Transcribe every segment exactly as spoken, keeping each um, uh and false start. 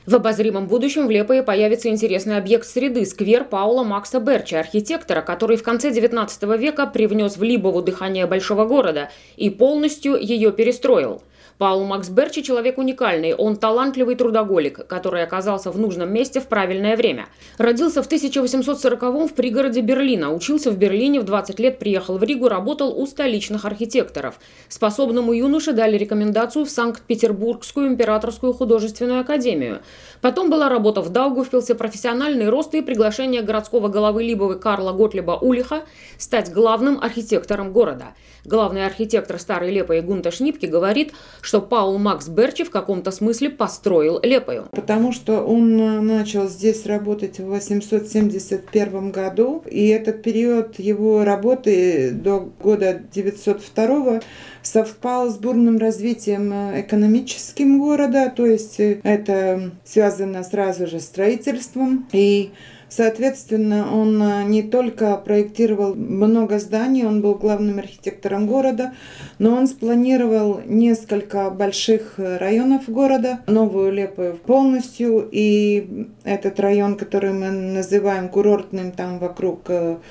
В обозримом будущем в Лепое появится интересный объект среды – сквер Паула Макса Берчи, архитектора, который в конце девятнадцатого века привнес в Либову дыхание большого города и полностью ее перестроил. Паул Макс Берчи – человек уникальный, он талантливый трудоголик, который оказался в нужном месте в правильное время. Родился в тысяча восемьсот сороковом в пригороде Берлина, учился в Берлине, в двадцать лет приехал в Ригу, работал у столичных архитекторов. Способному юноше дали рекомендацию в Санкт-Петербургскую императорскую художественную академию. Потом была работа в Даугавпилсе, профессиональный рост и приглашение городского головы Либовы Карла Готлиба Улиха стать главным архитектором города. Главный архитектор Старой Лепои Гунта Шнипке говорит, что Паул Макс Берчи в каком-то смысле построил Лепою. Потому что он начал здесь работать в восемьсот семьдесят первом году, и этот период его работы до года девятьсот второго совпал с бурным развитием экономическим города, то есть это связано сразу же с строительством. И соответственно, он не только проектировал много зданий, он был главным архитектором города, но он спланировал несколько больших районов города, Новую Лепою полностью, и этот район, который мы называем курортным, там вокруг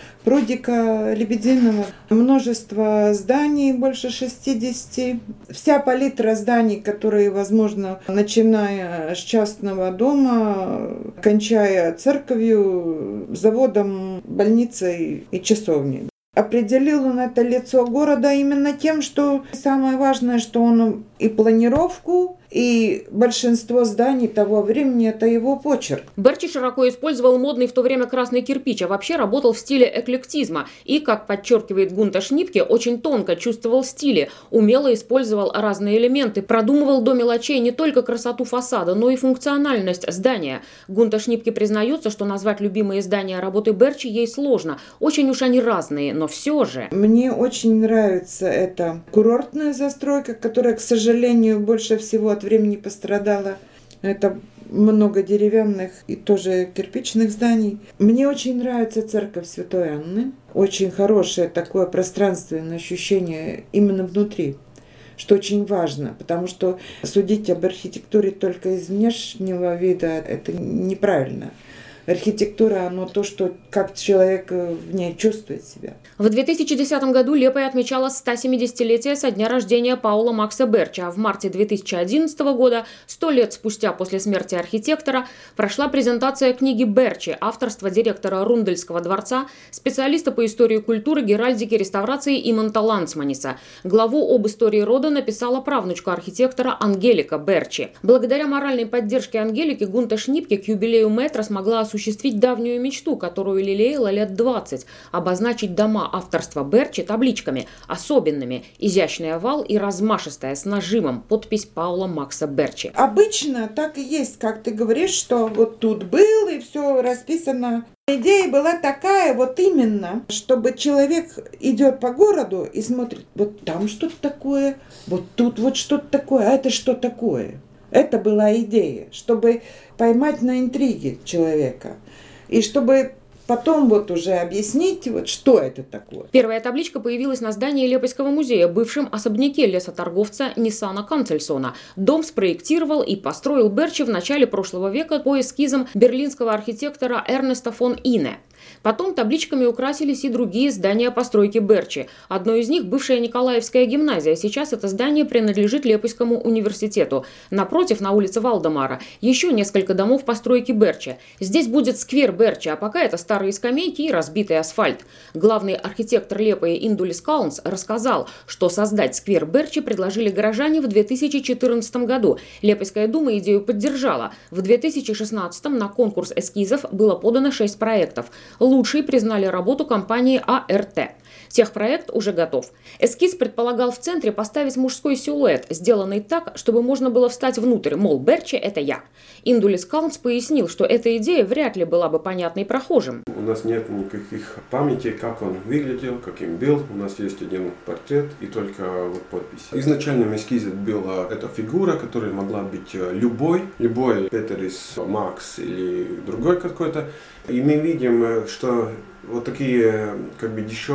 прудика Лебединого, множество зданий, больше шестидесяти. Вся палитра зданий, которые, возможно, начиная с частного дома, кончая церковью, заводом, больницей и часовней. Определил он это лицо города именно тем, что самое важное, что он и планировку, и большинство зданий того времени – это его почерк. Берчи широко использовал модный в то время красный кирпич, а вообще работал в стиле эклектизма. И, как подчеркивает Гунта Шнипке, очень тонко чувствовал стили, умело использовал разные элементы, продумывал до мелочей не только красоту фасада, но и функциональность здания. Гунта Шнипке признается, что назвать любимые здания работы Берчи ей сложно. Очень уж они разные, но все же. Мне очень нравится эта курортная застройка, которая, к сожалению, больше всего от времени пострадала. Это много деревянных и тоже кирпичных зданий. Мне очень нравится церковь Святой Анны. Очень хорошее такое пространственное ощущение именно внутри, что очень важно, потому что судить об архитектуре только из внешнего вида – это неправильно. Архитектура, оно то, что как человек в ней чувствует себя. В две тысячи десятом году Лепая отмечала сто семидесятилетие со дня рождения Паула Макса Берчи, а в марте две тысячи одиннадцатого года, сто лет спустя после смерти архитектора, прошла презентация книги Берчи, авторства директора Рундельского дворца, специалиста по истории культуры, геральдике, реставрации Иманта Лансманиса. Главу об истории рода написала правнучка архитектора Ангелика Берчи. Благодаря моральной поддержке Ангелики Гунта Шнипке к юбилею Мэтра смогла осуществить давнюю мечту, которую лелеяла лет двадцать – обозначить дома авторства Берчи табличками особенными, изящный овал и размашистая с нажимом подпись Паула Макса Берчи. Обычно так и есть, как ты говоришь, что вот тут был и все расписано. Идея была такая вот именно, чтобы человек идет по городу и смотрит, вот там что-то такое, вот тут вот что-то такое, а это что такое? Это была идея, чтобы поймать на интриге человека. И чтобы потом вот уже объяснить, вот, что это такое. Первая табличка появилась на здании Лепойского музея, бывшем особняке лесоторговца Ниссана Канцельсона. Дом спроектировал и построил Берчи в начале прошлого века по эскизам берлинского архитектора Эрнеста фон Ине. Потом табличками украсились и другие здания постройки Берчи. Одно из них – бывшая Николаевская гимназия. Сейчас это здание принадлежит Лепойскому университету. Напротив, на улице Валдемара, еще несколько домов постройки Берчи. Здесь будет сквер Берчи, а пока это старые скамейки и разбитый асфальт. Главный архитектор Лепои Индулис Каунс рассказал, что создать сквер Берчи предложили горожане в две тысячи четырнадцатом году. Лепойская дума идею поддержала. В две тысячи шестнадцатом на конкурс эскизов было подано шесть проектов. Лучшей признали работу компании А Р Т. Техпроект уже готов. Эскиз предполагал в центре поставить мужской силуэт, сделанный так, чтобы можно было встать внутрь, мол, Берчи – это я. Индулис Каунс пояснил, что эта идея вряд ли была бы понятной прохожим. У нас нет никаких памяти, как он выглядел, каким был. У нас есть один портрет и только вот подпись. Изначально в эскизе была эта фигура, которая могла быть любой. Любой Петерис, Макс или другой какой-то. И мы видим, что вот такие как бы дешевые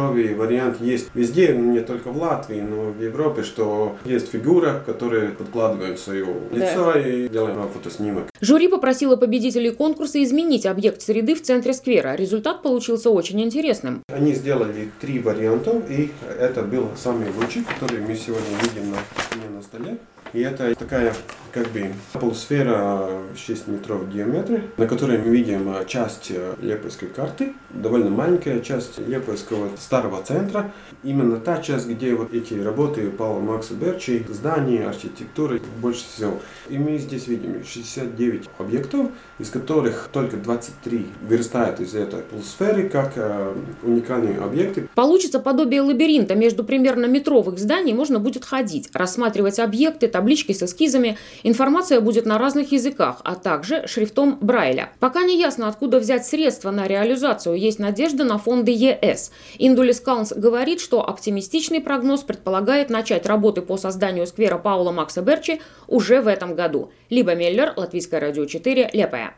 вариант есть везде, не только в Латвии, но и в Европе, что есть фигура, которая подкладываем свое лицо да. и делаем фотоснимок. Жюри попросило победителей конкурса изменить объект среды в центре сквера. Результат получился очень интересным. Они сделали три варианта, и это был самый лучший, который мы сегодня видим на, на столе. И это такая как бы полусфера шесть метров в диаметре, на которой мы видим часть Лиепойской карты, довольно маленькая часть Лиепойского старого центра. Именно та часть, где вот эти работы Паула Макса Берчи, здания, архитектуры больше всего. И мы здесь видим шестьдесят девять объектов, из которых только двадцать три вырастают из этой полусферы как э, уникальные объекты. Получится подобие лабиринта. Между примерно метровых зданий можно будет ходить, рассматривать объекты, таблички с эскизами. Информация будет на разных языках, а также шрифтом Брайля. Пока не ясно, откуда взять средства на реализацию. Есть надежда на фонды ЕС. Индулис Каунс говорит, что оптимистичный прогноз предполагает начать работы по созданию сквера Паула Макса Берчи уже в этом году. Либо Меллер, Латвийское радио четыре, Лиепая.